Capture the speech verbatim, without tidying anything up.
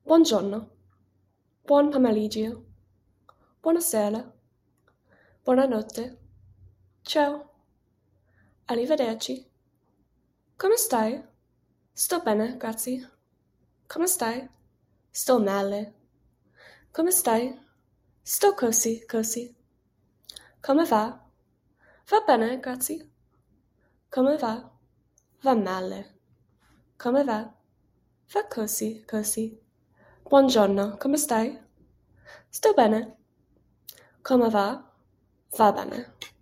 Buongiorno, buon pomeriggio, buonasera, buonanotte, ciao, arrivederci. Come stai? Sto bene, grazie. Come stai? Sto male. Come stai? Sto così, così. Come va? Va bene, grazie. Come va? Va male. Come va? Va così, così. Buongiorno, come stai? Sto bene. Come va? Va bene.